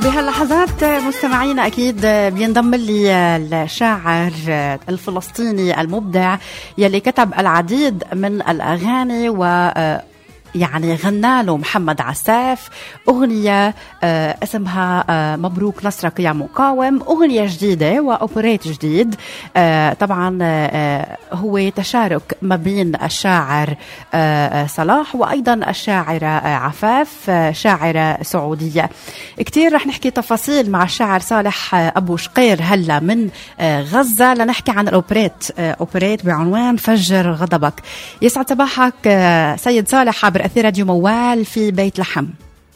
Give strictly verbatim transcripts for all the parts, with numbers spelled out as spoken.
بهاللحظات مستمعينا أكيد بينضم لي الشاعر الفلسطيني المبدع يلي كتب العديد من الأغاني و يعني غنى له محمد عساف أغنية آه اسمها آه مبروك نصرك يا مقاوم، أغنية جديدة وأوبريت جديد. آه طبعا آه هو تشارك ما بين الشاعر آه صلاح وأيضا الشاعرة آه عفاف آه شاعرة سعودية. كتير رح نحكي تفاصيل مع الشاعر صالح آه أبو شقير هلا من آه غزة لنحكي عن الأوبريت آه أوبريت بعنوان فجر غضبك. يسعد صباحك آه سيد صالح عبر أثير راديو موال في بيت لحم.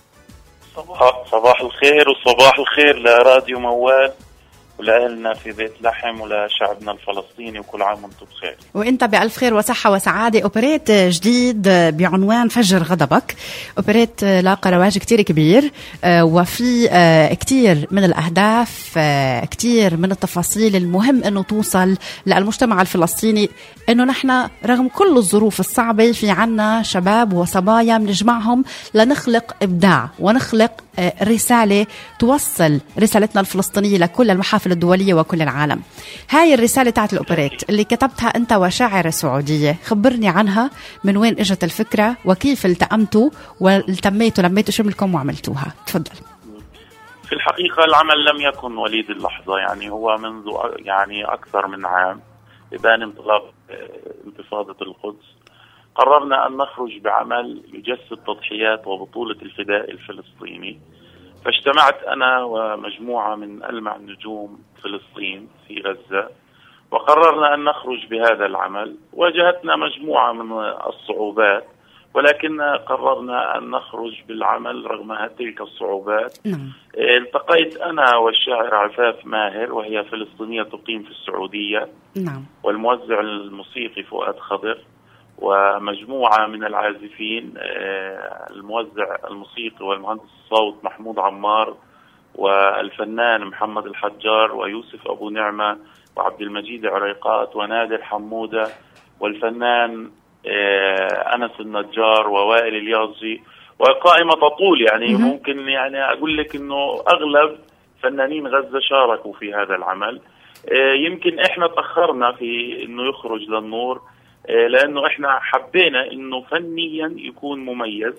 صباح, صباح الخير وصباح الخير لراديو موال ولأهلنا في بيت لحم ولشعبنا الفلسطيني وكل عام وانتم بخير. وانت بألف خير وصحة وسعادة. أوبريت جديد بعنوان فجر غضبك، أوبريت لاقى رواج كتير كبير وفي كتير من الأهداف، كتير من التفاصيل المهم أنه توصل للمجتمع الفلسطيني أنه نحن رغم كل الظروف الصعبة في عنا شباب وصبايا بنجمعهم لنخلق إبداع ونخلق رسالة توصل رسالتنا الفلسطينية لكل المحافل الدولية وكل العالم. هاي الرسالة تاعت الأوبريت اللي كتبتها أنت وشاعرة سعودية، خبرني عنها، من وين إجت الفكرة وكيف التأمتوا والتميتوا لميتوا شملكم وعملتوها. تفضل. في الحقيقة العمل لم يكن وليد اللحظة، يعني هو منذ يعني أكثر من عام ببان انطلاق انتفاضة القدس قررنا أن نخرج بعمل يجسد تضحيات وبطولة الفداء الفلسطيني. فاجتمعت أنا ومجموعة من ألمع نجوم فلسطين في غزة وقررنا أن نخرج بهذا العمل. واجهتنا مجموعة من الصعوبات ولكن قررنا أن نخرج بالعمل رغم تلك الصعوبات. نعم. التقيت أنا والشاعر عفاف ماهر وهي فلسطينية تقيم في السعودية. نعم. والموزع الموسيقي فؤاد خضر ومجموعة من العازفين، الموزع الموسيقي والمهندس الصوت محمود عمار والفنان محمد الحجار ويوسف أبو نعمة وعبد المجيد عريقات ونادر حمودة والفنان أنس النجار ووائل الياظي، وقائمة تطول يعني م- ممكن يعني أقول لك إنه أغلب فنانين غزة شاركوا في هذا العمل. يمكن إحنا تأخرنا في إنه يخرج للنور لأنه إحنا حبينا إنه فنيا يكون مميز،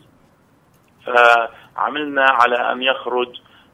فعملنا على أن يخرج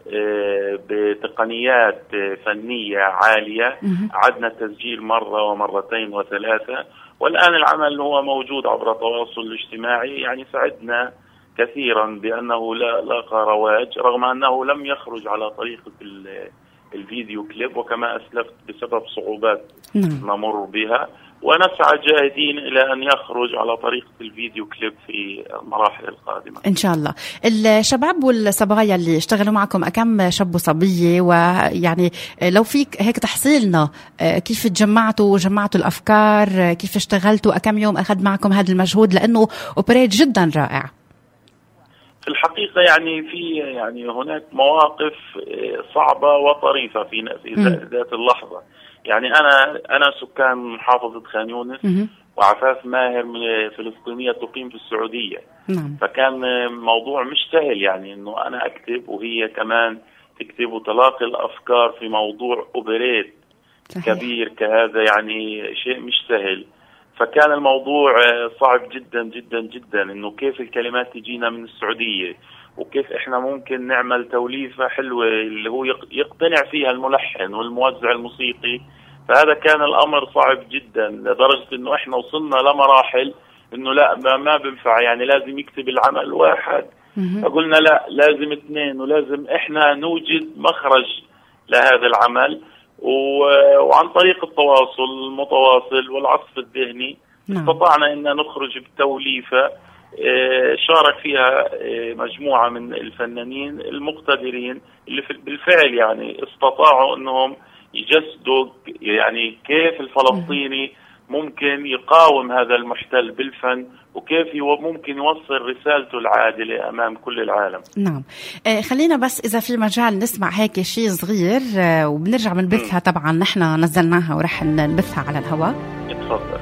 بتقنيات فنية عالية. عدنا التسجيل مرة ومرتين وثلاثة، والآن العمل هو موجود عبر التواصل الاجتماعي. يعني سعدنا كثيرا بأنه لاقى رواج رغم أنه لم يخرج على طريقة الفيديو كليب، وكما أسلفت بسبب صعوبات نمر بها، ونسعى جاهدين إلى أن يخرج على طريقة الفيديو كليب في المراحل القادمة إن شاء الله. الشباب والصبايا اللي اشتغلوا معكم أكم شاب وصبية، ويعني لو فيك هيك تحصيلنا كيف تجمعتوا وجمعتوا الأفكار، كيف اشتغلتوا، أكم يوم أخذ معكم هذا المجهود، لأنه أوبريت جدا رائع. في الحقيقة يعني في يعني هناك مواقف صعبة وطريفة في ذات اللحظة. يعني أنا أنا سكان محافظة خان يونس وعفاف ماهر من فلسطينية تقيم في السعودية. نعم. فكان موضوع مش سهل يعني إنه أنا أكتب وهي كمان تكتب وتلاقي الأفكار في موضوع أوبريت كبير كهذا، يعني شيء مش سهل. فكان الموضوع صعب جدا جدا جدا إنه كيف الكلمات تجينا من السعودية وكيف إحنا ممكن نعمل توليفة حلوة اللي هو يقتنع فيها الملحن والموزع الموسيقي. فهذا كان الأمر صعب جدا لدرجة إنه إحنا وصلنا لمراحل إنه لا ما بنفع، يعني لازم يكتب العمل واحد. فقلنا لا، لازم اثنين، ولازم إحنا نوجد مخرج لهذا العمل. وعن طريق التواصل المتواصل والعصف الذهني استطعنا إن نخرج بتوليفة شارك فيها مجموعة من الفنانين المقتدرين اللي بالفعل يعني استطاعوا أنهم يجسدوا يعني كيف الفلسطيني ممكن يقاوم هذا المحتل بالفن، وكيف ممكن يوصل رسالته العادلة أمام كل العالم. نعم. آه خلينا بس إذا في مجال نسمع هيك شيء صغير آه وبنرجع بنبثها. طبعا نحن نزلناها ورح نبثها على الهواء. اتفضل.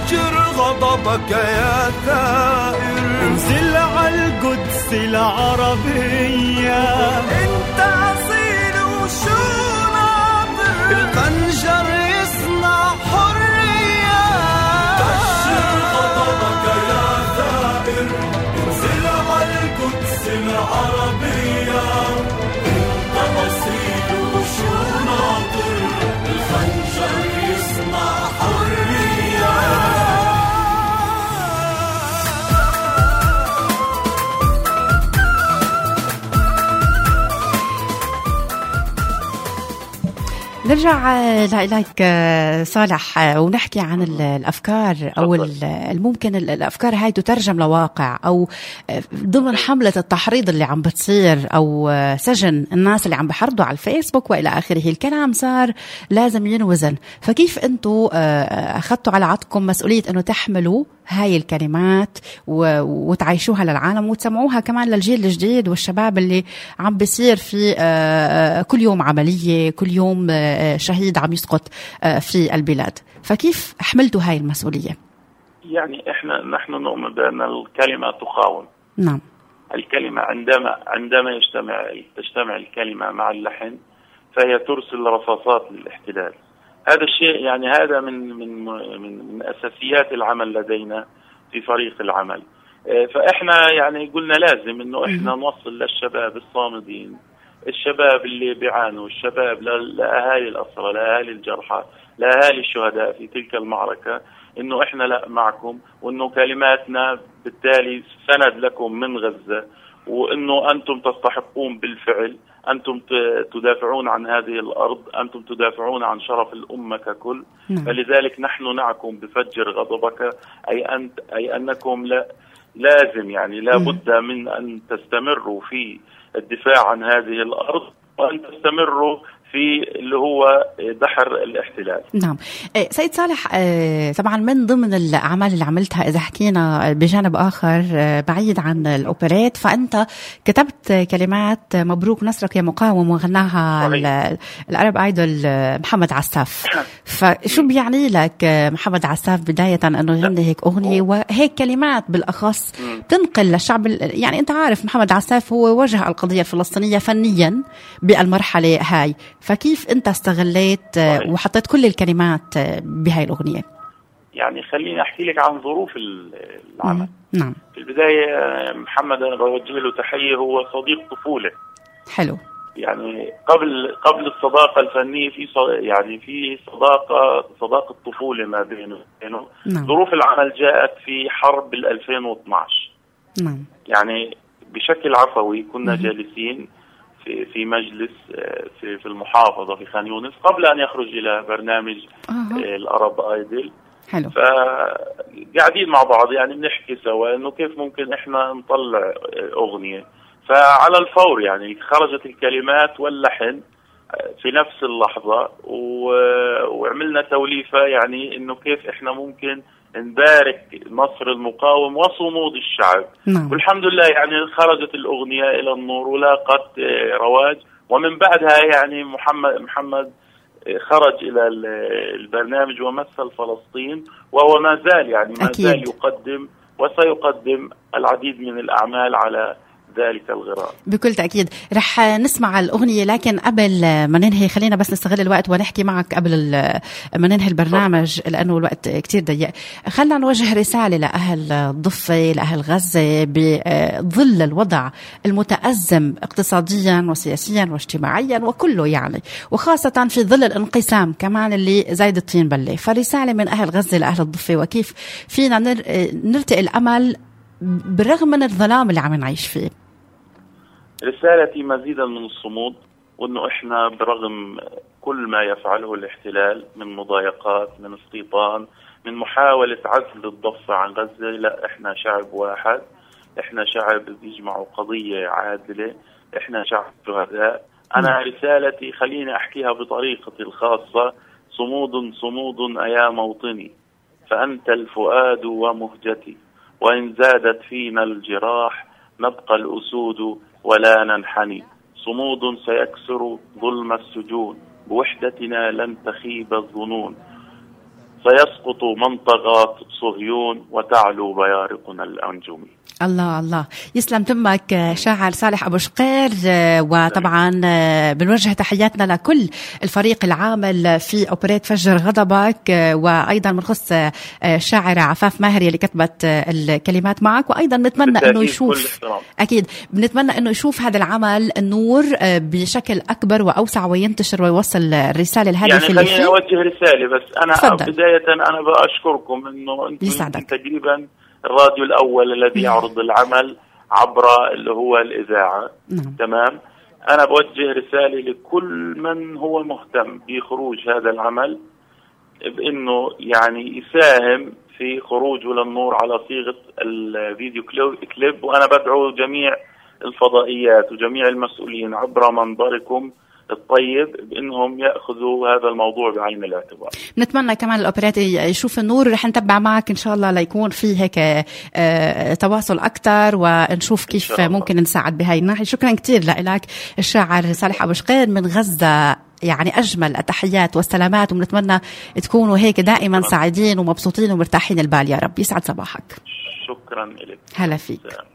فجر غضبك يا ثائر، انزل عالقدس العربية، انت أصيل وشو ناطر، الخنجر يصنع حرية. فجر غضبك يا ثائر، انزل عالقدس العربية، انت أصيل وشو ناطر، الخنجر يصنع حرية. نرجع لك صالح ونحكي عن الأفكار أو الممكن الأفكار هاي تترجم لواقع، أو ضمن حملة التحريض اللي عم بتصير أو سجن الناس اللي عم بحرضوا على الفيسبوك وإلى آخره. الكلام صار لازم ينوزن، فكيف أنتوا أخذتوا على عاتقكم مسؤولية أنه تحملوا هاي الكلمات وتعيشوها للعالم وتسمعوها كمان للجيل الجديد والشباب اللي عم بيصير في كل يوم عملية، كل يوم شهيد عم يسقط في البلاد؟ فكيف حملتوا هاي المسؤولية؟ يعني احنا نحن نؤمن بأن الكلمة تقاوم. نعم. الكلمة عندما عندما يجتمع تجتمع الكلمة مع اللحن فهي ترسل رصاصات للاحتلال. هذا الشيء يعني هذا من من من, من أساسيات العمل لدينا في فريق العمل. فإحنا يعني قلنا لازم إنه إحنا نوصل للشباب الصامدين، الشباب اللي بيعانوا، الشباب لأهالي الأسرى، لأهالي الجرحى، لأهالي الشهداء في تلك المعركة، إنه إحنا لا معكم، وإنه كلماتنا بالتالي سند لكم من غزة، وإنه أنتم تستحقون بالفعل، أنتم تدافعون عن هذه الأرض، أنتم تدافعون عن شرف الأمة ككل. نعم. فلذلك نحن نعكم بفجر غضبك، أي أنت أي أنكم لا لازم يعني لا بد من أن تستمروا في الدفاع عن هذه الأرض، وأن تستمروا في اللي هو دحر الاحتلال. نعم. سيد صالح، طبعا من ضمن الأعمال اللي عملتها إذا حكينا بجانب آخر بعيد عن الأوبريت، فأنت كتبت كلمات مبروك نصرك يا مقاوم وغناها العرب ايدول محمد عساف. فشو بيعني لك محمد عساف بداية أنه يغني هيك أغنية وهيك كلمات بالأخص تنقل للشعب؟ يعني أنت عارف محمد عساف هو وجه القضية الفلسطينية فنيا بالمرحلة هاي، فكيف أنت استغليت صحيح. وحطيت كل الكلمات بهاي الأغنية؟ يعني خليني أحكي لك عن ظروف العمل. نعم. في البداية محمد أنا بوجه له تحية، هو صديق طفولة. حلو. يعني قبل قبل الصداقة الفنية في يعني في صداقة صداقة طفولة ما بينه وبينه. نعم. ظروف العمل جاءت في حرب ألفين واثناشر. نعم. يعني بشكل عفوي كنا جالسين في في مجلس في في المحافظة في خان يونس قبل أن يخرج إلى برنامج أه. العرب ايدل. حلو. فقاعدين مع بعض يعني بنحكي سوا إنه كيف ممكن إحنا نطلع أغنية. فعلى الفور يعني خرجت الكلمات واللحن في نفس اللحظة، وعملنا توليفة يعني إنه كيف إحنا ممكن نبارك نصر المقاوم وصمود الشعب. نعم. والحمد لله يعني خرجت الأغنية إلى النور ولاقت رواج، ومن بعدها يعني محمد محمد خرج إلى البرنامج ومثل فلسطين، وهو ما زال يعني ما أكيد. زال يقدم وسيقدم العديد من الأعمال على ذلك الغرام. بكل تأكيد رح نسمع الأغنية، لكن قبل ما ننهي خلينا بس نستغل الوقت ونحكي معك قبل ما ننهي البرنامج لأنه الوقت كتير ضيق. خلنا نوجه رسالة لأهل الضفة، لأهل غزة، بظل الوضع المتأزم اقتصاديا وسياسيا واجتماعيا وكله يعني، وخاصة في ظل الانقسام كمان اللي زايد الطين بلة. فرسالة من أهل غزة لأهل الضفة، وكيف فينا نرتقي الأمل بالرغم من الظلام اللي عم نعيش فيه. رسالتي مزيدا من الصمود، وانه احنا برغم كل ما يفعله الاحتلال من مضايقات، من استيطان، من محاولة عزل الضفة عن غزة، لا احنا شعب واحد، احنا شعب بيجمعوا قضية عادلة، احنا شعب شهداء. انا رسالتي خليني احكيها بطريقتي الخاصة: صمود صمود ايا موطني، فانت الفؤاد ومهجتي، وإن زادت فينا الجراح نبقى الأسود ولا ننحني. صمود سيكسر ظلم السجون، بوحدتنا لن تخيب الظنون. سيسقط منطقة صهيون وتعلو بيارقنا الأنجمي. الله الله، يسلم تمك شاعر صالح أبو شقير. وطبعا بنوجه تحياتنا لكل الفريق العامل في أوبريت فجر غضبك، وأيضا بنخص الشاعرة عفاف ماهر اللي كتبت الكلمات معك. وأيضا بنتمنى أنه يشوف، أكيد بنتمنى أنه يشوف هذا العمل النور بشكل أكبر وأوسع وينتشر ويوصل الرسالة الهادفة يعني اللي فيه. خليني أوجه رسالة بس. أنا فضل. بداية أنا بأشكركم أنه أنتم تقريبا الراديو الأول الذي يعرض العمل عبر اللي هو الإذاعة. نعم. تمام. أنا بوجه رسالة لكل من هو مهتم بخروج هذا العمل بأنه يعني يساهم في خروجه للنور على صيغة الفيديو كليب. وأنا بدعو جميع الفضائيات وجميع المسؤولين عبر منبركم الطيب بأنهم يأخذوا هذا الموضوع بعين الاعتبار. نتمنى كمان الأوبريت يشوف النور. رح نتبع معك إن شاء الله ليكون فيه هيك اه تواصل أكتر ونشوف كيف ممكن نساعد بهاي الناحية. شكرا كتير لك الشاعر صالح أبو شقير من غزة. يعني أجمل التحيات والسلامات، ونتمنى تكونوا هيك دائما سعيدين ومبسوطين ومرتاحين البال يا رب. يسعد صباحك. شكرا لك. هلا فيك.